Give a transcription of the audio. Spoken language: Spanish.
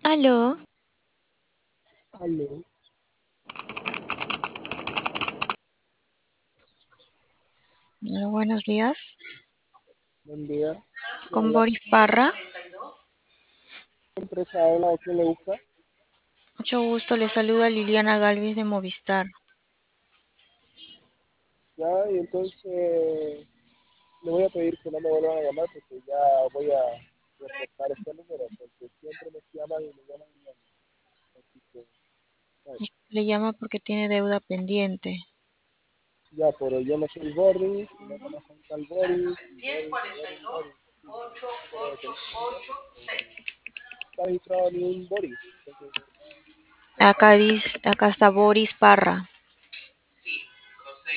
Aló, Aló, aló, buenos días. buen día. ¿Quién Con habla? Boris Parra. ¿Qué empresa habla o quién le busca? Mucho gusto, le saluda Liliana Galvis de Movistar. Ya, y entonces le voy a pedir que no me vuelvan a llamar porque ya voy a reportar este número porque siempre me llaman y me llaman y llaman. Así que, bueno, Le llama porque tiene deuda pendiente. ya, pero yo no soy Boris, sino que me hacen tal Boris y Boris y Boris y Boris. Sí, mi número de teléfono no está registrado ni un Boris. Entonces, no Acá sé. dice, acá está Boris Parra.